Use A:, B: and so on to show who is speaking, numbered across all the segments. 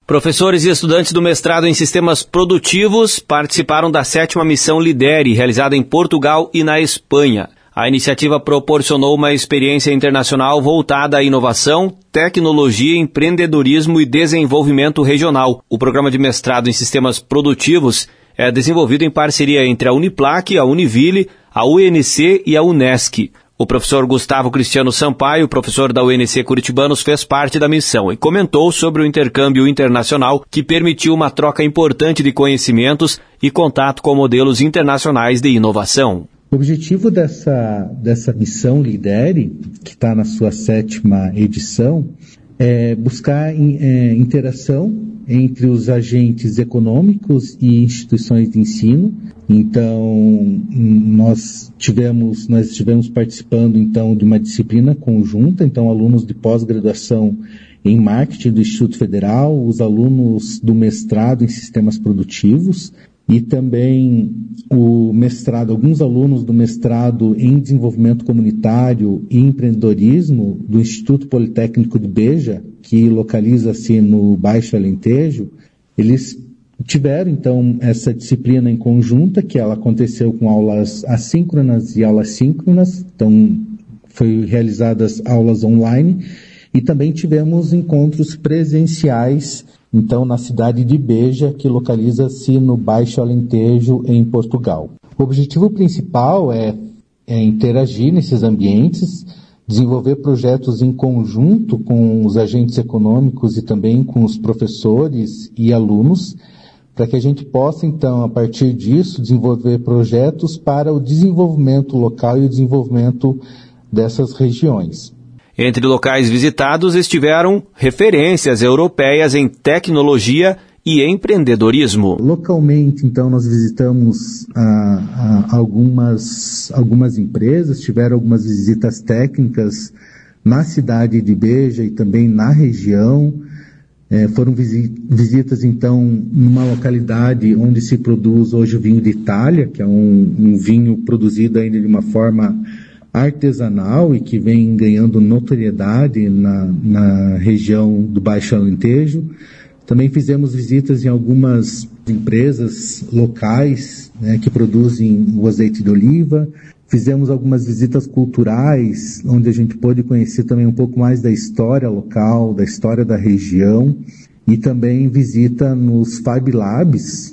A: Professores e estudantes do mestrado em Sistemas Produtivos participaram da 7ª missão Lidere, realizada em Portugal e na Espanha. A iniciativa proporcionou uma experiência internacional voltada à inovação, tecnologia, empreendedorismo e desenvolvimento regional. O programa de mestrado em Sistemas Produtivos é desenvolvido em parceria entre a Uniplac, a Univille, a UNC e a Unesc. O professor Gustavo Cristiano Sampaio, professor da UNC Curitibanos, fez parte da missão e comentou sobre o intercâmbio internacional que permitiu uma troca importante de conhecimentos e contato com modelos internacionais de inovação.
B: O objetivo dessa missão Lidere, que está na sua 7ª edição, é buscar interação entre os agentes econômicos e instituições de ensino. Então, nós estivemos participando então de uma disciplina conjunta, então alunos de pós-graduação em marketing do Instituto Federal, os alunos do mestrado em sistemas produtivos e também alguns alunos do mestrado em desenvolvimento comunitário e empreendedorismo do Instituto Politécnico de Beja, que localiza-se no Baixo Alentejo. Eles tiveram, então, essa disciplina em conjunta, que ela aconteceu com aulas assíncronas e aulas síncronas, então, foi realizadas aulas online, e também tivemos encontros presenciais, então, na cidade de Beja, que localiza-se no Baixo Alentejo, em Portugal. O objetivo principal é interagir nesses ambientes, desenvolver projetos em conjunto com os agentes econômicos e também com os professores e alunos, para que a gente possa, então, a partir disso, desenvolver projetos para o desenvolvimento local e o desenvolvimento dessas regiões.
A: Entre locais visitados estiveram referências europeias em tecnologia e empreendedorismo.
B: Localmente, então, nós visitamos algumas empresas, tiveram algumas visitas técnicas na cidade de Beja e também na região. Foram visitas, então, numa localidade onde se produz hoje o vinho de Itália, que é um vinho produzido ainda de uma forma artesanal e que vem ganhando notoriedade na região do Baixo Alentejo. Também fizemos visitas em algumas empresas locais, que produzem o azeite de oliva. Fizemos algumas visitas culturais, onde a gente pôde conhecer também um pouco mais da história local, da história da região, e também visita nos Fab Labs,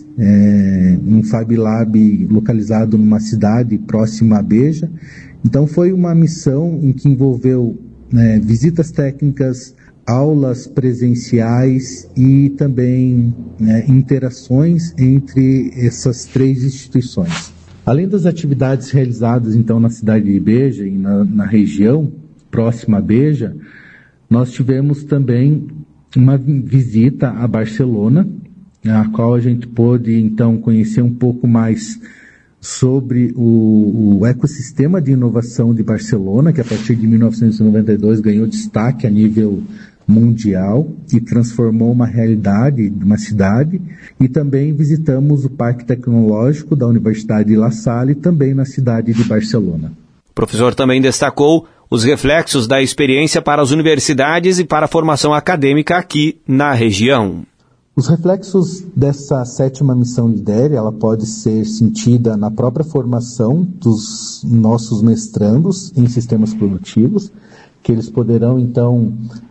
B: um Fab Lab localizado numa cidade próxima a Beja. Então foi uma missão em que envolveu visitas técnicas, aulas presenciais e também interações entre essas 3 instituições. Além das atividades realizadas então na cidade de Beja e na região próxima a Beja, nós tivemos também uma visita a Barcelona, a qual a gente pôde então conhecer um pouco mais sobre o ecossistema de inovação de Barcelona, que a partir de 1992 ganhou destaque a nível mundial e transformou uma realidade de uma cidade. E também visitamos o Parque Tecnológico da Universidade de La Salle, também na cidade de Barcelona.
A: O professor também destacou os reflexos da experiência para as universidades e para a formação acadêmica aqui na região.
B: Os reflexos dessa 7ª missão Lidere, ela pode ser sentida na própria formação dos nossos mestrandos em sistemas produtivos, que eles poderão, então,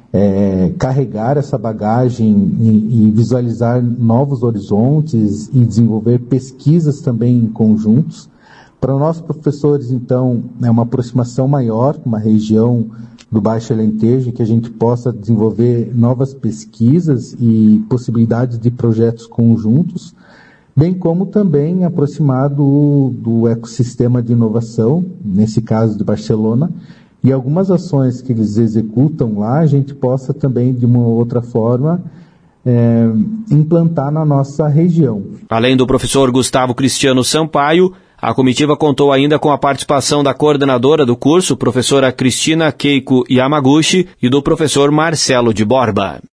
B: carregar essa bagagem e visualizar novos horizontes e desenvolver pesquisas também em conjuntos. Para nós professores, então, é uma aproximação maior, uma região do Baixo Alentejo, que a gente possa desenvolver novas pesquisas e possibilidades de projetos conjuntos, bem como também aproximar do ecossistema de inovação, nesse caso de Barcelona, e algumas ações que eles executam lá, a gente possa também, de uma ou outra forma, implantar na nossa região.
A: Além do professor Gustavo Cristiano Sampaio, a comitiva contou ainda com a participação da coordenadora do curso, professora Cristina Keiko Yamaguchi, e do professor Marcelo de Borba.